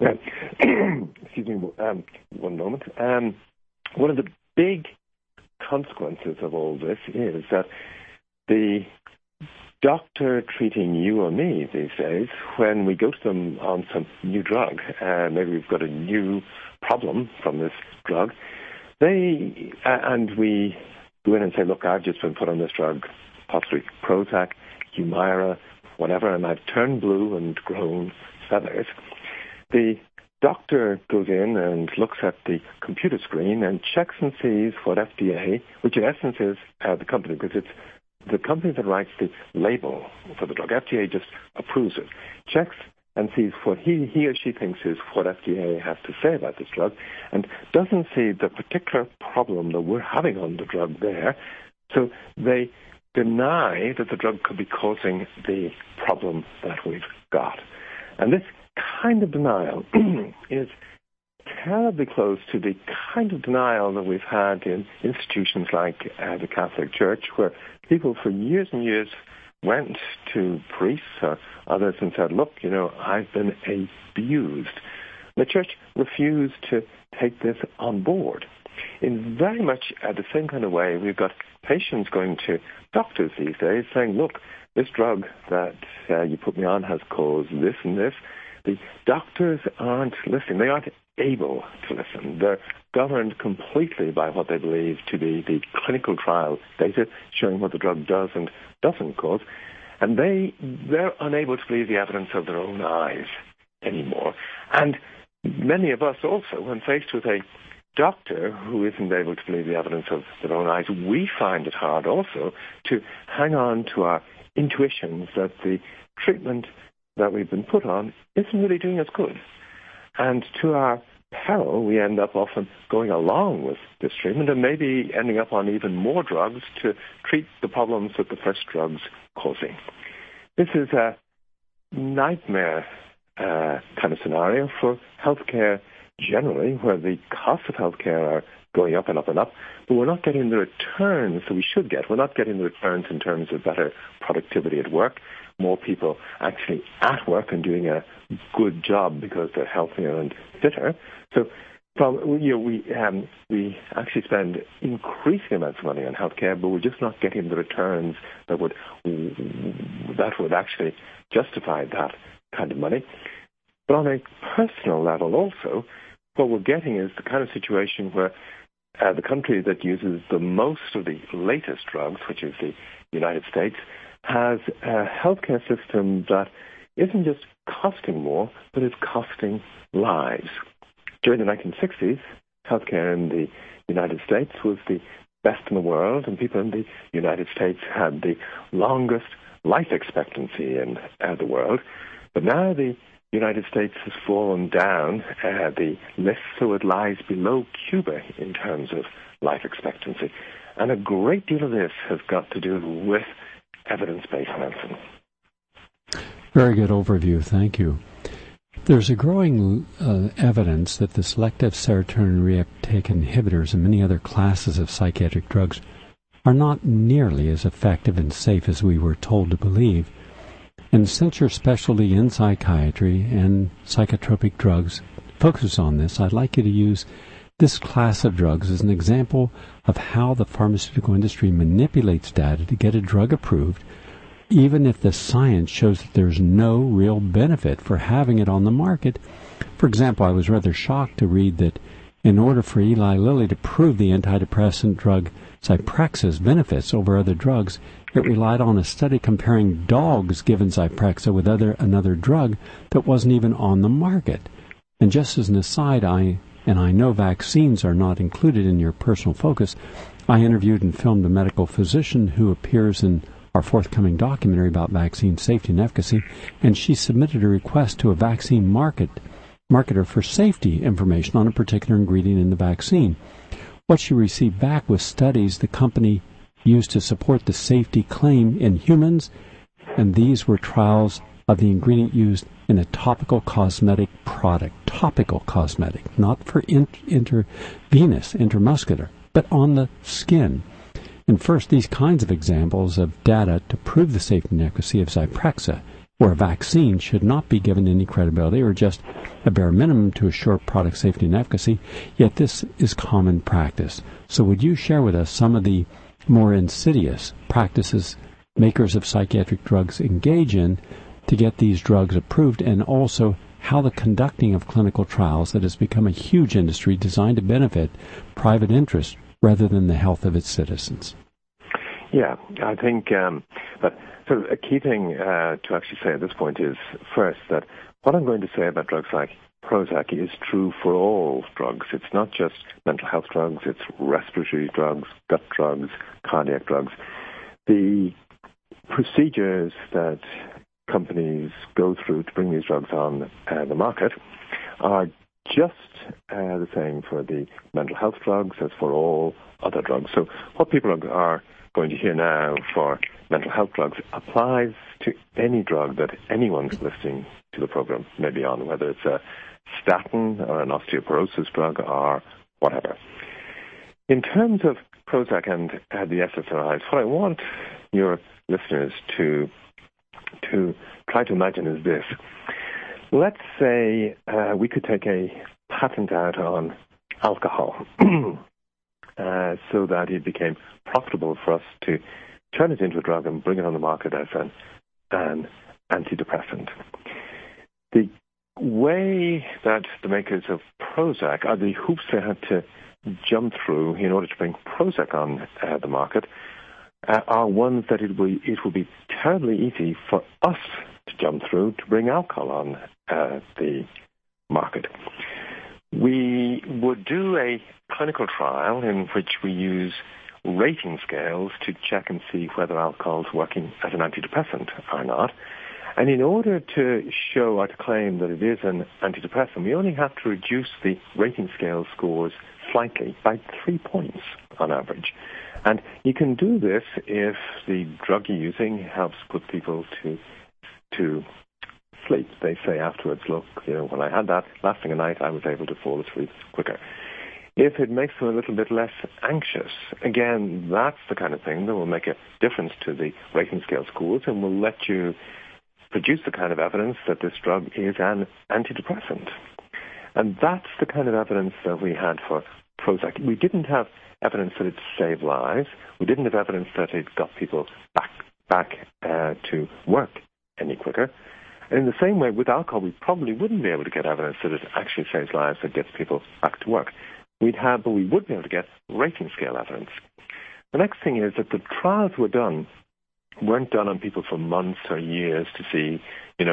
Excuse me, one moment. One of the big consequences of all this is that the doctor treating you or me these days, when we go to them on some new drug, maybe we've got a new problem from this drug, and we go in and say, look, I've just been put on this drug, possibly Prozac, Humira, whatever, and I've turned blue and grown feathers. The doctor goes in and looks at the computer screen and checks and sees what FDA, which in essence is the company, because it's the company that writes the label for the drug. FDA just approves it, checks and sees what he or she thinks is what FDA has to say about this drug, and doesn't see the particular problem that we're having on the drug there. So they deny that the drug could be causing the problem that we've got. And this kind of denial is terribly close to the kind of denial that we've had in institutions like the Catholic Church, where people for years and years went to priests or others and said, look, I've been abused. The church refused to take this on board. In very much the same kind of way, we've got patients going to doctors these days saying, look, this drug that you put me on has caused this and this. The doctors aren't listening. They aren't able to listen. They're governed completely by what they believe to be the clinical trial data showing what the drug does and doesn't cause. And they're unable to believe the evidence of their own eyes anymore. And many of us also, when faced with a doctor who isn't able to believe the evidence of their own eyes, we find it hard also to hang on to our intuitions that the treatment that we've been put on isn't really doing us good. And to our peril, we end up often going along with this treatment and maybe ending up on even more drugs to treat the problems that the first drug's causing. This is a nightmare kind of scenario for healthcare generally, where the costs of healthcare are going up and up and up, but we're not getting the returns that we should get. We're not getting the returns in terms of better productivity at work, more people actually at work and doing a good job because they're healthier and fitter. So we actually spend increasing amounts of money on healthcare, but we're just not getting the returns that would actually justify that kind of money. But on a personal level also, what we're getting is the kind of situation where the country that uses the most of the latest drugs, which is the United States, has a healthcare system that isn't just costing more, but is costing lives. During the 1960s, healthcare in the United States was the best in the world, and people in the United States had the longest life expectancy in the world. But now the United States has fallen down the list, so it lies below Cuba in terms of life expectancy. And a great deal of this has got to do with evidence-based medicine. Very good overview. Thank you. There's a growing evidence that the selective serotonin reuptake inhibitors and many other classes of psychiatric drugs are not nearly as effective and safe as we were told to believe. And since your specialty in psychiatry and psychotropic drugs focuses on this, I'd like you to use this class of drugs as an example of how the pharmaceutical industry manipulates data to get a drug approved, even if the science shows that there's no real benefit for having it on the market. For example, I was rather shocked to read that in order for Eli Lilly to prove the antidepressant drug Zyprexa's benefits over other drugs, it relied on a study comparing dogs given Zyprexa with another drug that wasn't even on the market. And just as an aside, I know vaccines are not included in your personal focus, I interviewed and filmed a medical physician who appears in our forthcoming documentary about vaccine safety and efficacy, and she submitted a request to a vaccine marketer for safety information on a particular ingredient in the vaccine. What she received back was studies the company used to support the safety claim in humans, and these were trials of the ingredient used in a topical cosmetic product. Topical cosmetic, not for intravenous, intramuscular, but on the skin. And first, these kinds of examples of data to prove the safety and efficacy of Zyprexa, where a vaccine should not be given any credibility or just a bare minimum to assure product safety and efficacy, yet this is common practice. So would you share with us some of the more insidious practices makers of psychiatric drugs engage in to get these drugs approved, and also how the conducting of clinical trials that has become a huge industry designed to benefit private interest rather than the health of its citizens? Yeah, I think that sort of a key thing to actually say at this point is, first, that what I'm going to say about drugs like Prozac is true for all drugs. It's not just mental health drugs, it's respiratory drugs, gut drugs, cardiac drugs. The procedures that companies go through to bring these drugs on the market are just the same for the mental health drugs as for all other drugs. So what people are going to hear now for mental health drugs applies to any drug that anyone's listening to the program may be on, whether it's a statin or an osteoporosis drug or whatever. In terms of Prozac and the SSRIs, what I want your listeners to try to imagine is this. Let's say we could take a patent out on alcohol so that it became profitable for us to turn it into a drug and bring it on the market as an antidepressant. The way that the makers of Prozac, or the hoops they had to jump through in order to bring Prozac on the market, are ones that it will be terribly easy for us to jump through to bring alcohol on the market. We would do a clinical trial in which we use rating scales to check and see whether alcohol is working as an antidepressant or not. And in order to show or to claim that it is an antidepressant, we only have to reduce the rating scale scores slightly, by 3 points on average. And you can do this if the drug you're using helps put people to sleep. They say afterwards, look, when I had that lasting a night, I was able to fall asleep quicker. If it makes them a little bit less anxious, again, that's the kind of thing that will make a difference to the rating scale scores and will let you produce the kind of evidence that this drug is an antidepressant. And that's the kind of evidence that we had for Prozac. We didn't have evidence that it saved lives. We didn't have evidence that it got people back to work any quicker. And in the same way, with alcohol, we probably wouldn't be able to get evidence that it actually saves lives, that gets people back to work. but we would be able to get rating scale evidence. The next thing is that the trials weren't done on people for months or years to see,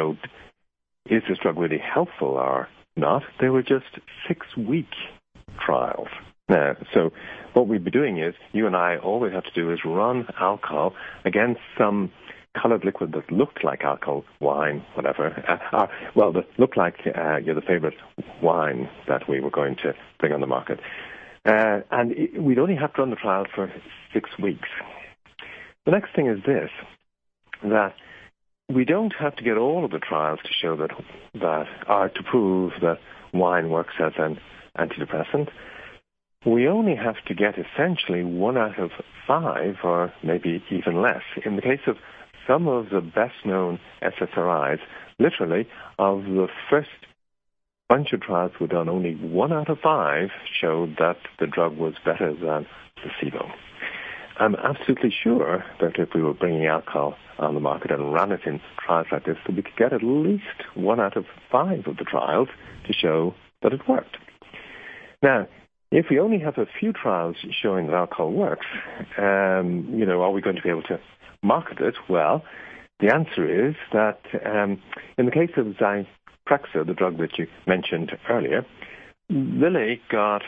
is this drug really helpful or not? They were just 6-week trials. Now, so what we'd be doing is, you and I, all we have to do is run alcohol against some colored liquid that looked like alcohol, wine, whatever. That looked like the favorite wine that we were going to bring on the market. And we'd only have to run the trial for 6 weeks. The next thing is this, that we don't have to get all of the trials to show that are to prove that wine works as an antidepressant. We only have to get essentially 1 out of 5, or maybe even less. In the case of some of the best-known SSRIs, literally, of the first bunch of trials were done, only 1 out of 5 showed that the drug was better than placebo. I'm absolutely sure that if we were bringing alcohol on the market and ran it in trials like this, that we could get at least 1 out of 5 of the trials to show that it worked. Now, if we only have a few trials showing that alcohol works, are we going to be able to market it? Well, the answer is that in the case of Zyprexa, the drug that you mentioned earlier, Lilly got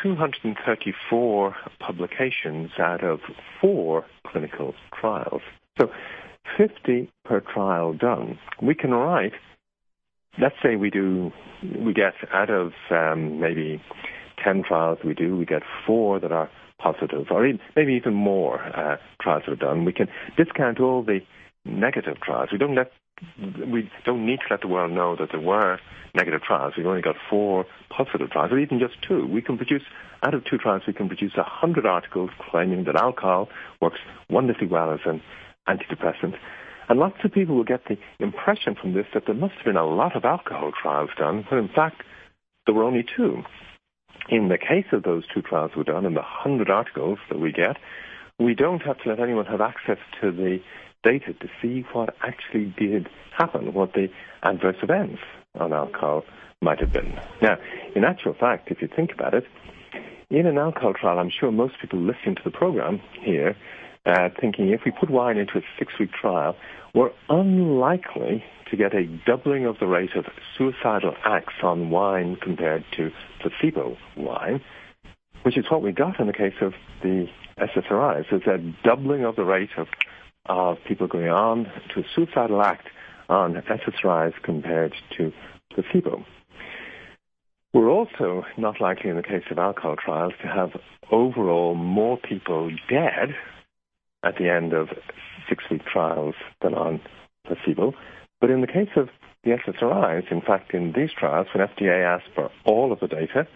234 publications out of 4 clinical trials. So 50 per trial done. We can write, let's say we get out of maybe 10 trials we get 4 that are positive, or maybe even more trials that are done. We can discount all the negative trials. We don't need to let the world know that there were negative trials. We've only got 4 positive trials, or even just 2. We can produce, out of 2 trials, we can produce 100 articles claiming that alcohol works wonderfully well as an antidepressant. And lots of people will get the impression from this that there must have been a lot of alcohol trials done, when in fact there were only 2. In the case of those 2 trials were done, and the 100 articles that we get, we don't have to let anyone have access to the data to see what actually did happen, what the adverse events on alcohol might have been. Now, in actual fact, if you think about it, in an alcohol trial, I'm sure most people listening to the program here thinking if we put wine into a 6-week trial, we're unlikely to get a doubling of the rate of suicidal acts on wine compared to placebo wine, which is what we got in the case of the SSRIs. There's a doubling of the rate of people going on to a suicidal act on SSRIs compared to placebo. We're also not likely in the case of alcohol trials to have overall more people dead at the end of 6-week trials than on placebo. But in the case of the SSRIs, in fact, in these trials, when FDA asked for all of the data,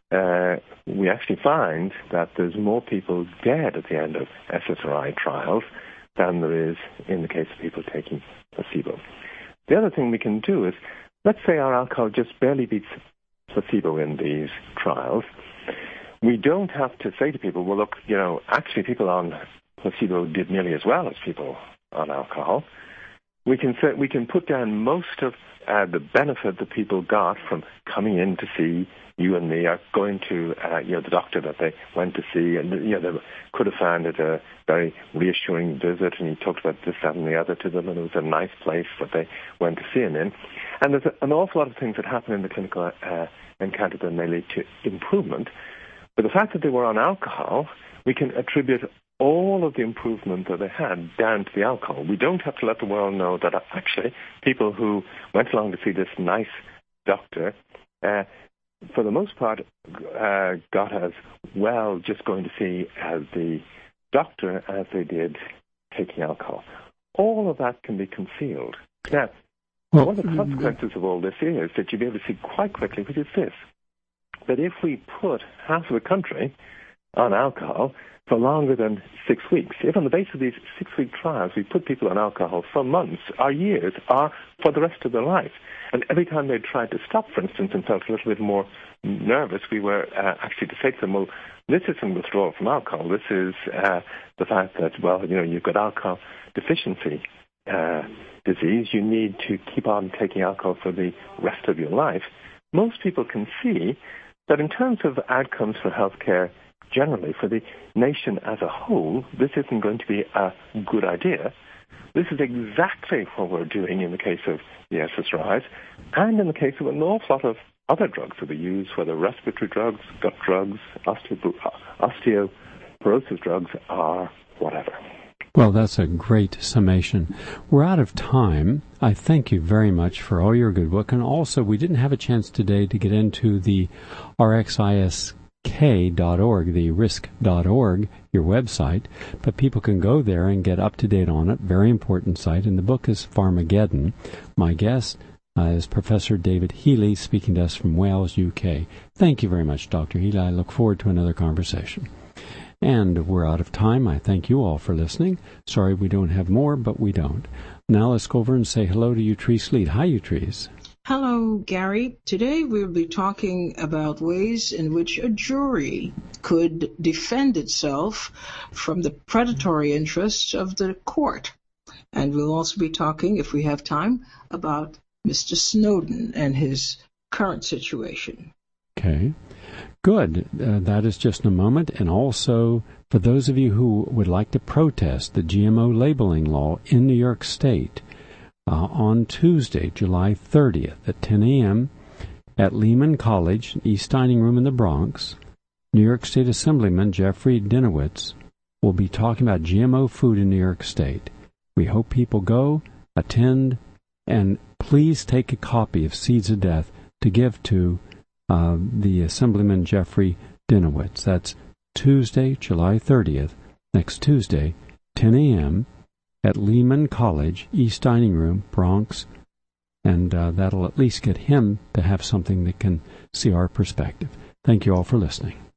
we actually find that there's more people dead at the end of SSRI trials than there is in the case of people taking placebo. The other thing we can do is, let's say our alcohol just barely beats placebo in these trials. We don't have to say to people, well, look, actually people on placebo did nearly as well as people on alcohol. We can put down most of the benefit that people got from coming in to see you and me, or going to the doctor that they went to see, and they could have found it a very reassuring visit, and he talked about this, that, and the other to them, and it was a nice place that they went to see him in. And there's an awful lot of things that happen in the clinical encounter that may lead to improvement. But the fact that they were on alcohol, we can attribute all of the improvement that they had down to the alcohol. We don't have to let the world know that actually people who went along to see this nice doctor, for the most part, got as well just going to see as the doctor as they did taking alcohol. All of that can be concealed. Now, one of the consequences of all this is that you'll be able to see quite quickly, which is this, that if we put half of the country on alcohol for longer than 6 weeks, if on the basis of these 6-week trials we put people on alcohol for months or years or for the rest of their life, and every time they tried to stop, for instance, and felt a little bit more nervous, we were actually to say to them, well, this isn't withdrawal from alcohol. This is the fact that, you've got alcohol deficiency disease. You need to keep on taking alcohol for the rest of your life. Most people can see that in terms of outcomes for healthcare generally, for the nation as a whole, this isn't going to be a good idea. This is exactly what we're doing in the case of the SSRIs and in the case of an awful lot of other drugs that we use, whether respiratory drugs, gut drugs, osteoporosis drugs, or whatever. Well, that's a great summation. We're out of time. I thank you very much for all your good work. And also, we didn't have a chance today to get into the RxISK.org, the risk.org, your website, but people can go there and get up to date on it. Very important site. And the book is Pharmageddon. My guest is Professor David Healy, speaking to us from Wales, UK. Thank you very much, Dr. Healy. I look forward to another conversation. And we're out of time. I thank you all for listening. Sorry we don't have more, but we don't. Now let's go over and say hello to Utrice Lead. Hi, Utrice. Hello, Gary. Today we'll be talking about ways in which a jury could defend itself from the predatory interests of the court. And we'll also be talking, if we have time, about Mr. Snowden and his current situation. Okay. Good. That is just in a moment. And also, for those of you who would like to protest the GMO labeling law in New York State, on Tuesday, July 30th at 10 a.m. at Lehman College, East Dining Room in the Bronx, New York State Assemblyman Jeffrey Dinowitz will be talking about GMO food in New York State. We hope people go, attend, and please take a copy of Seeds of Death to give to the Assemblyman Jeffrey Dinowitz. That's Tuesday, July 30th, next Tuesday, 10 a.m. at Lehman College, East Dining Room, Bronx, and that'll at least get him to have something that can see our perspective. Thank you all for listening.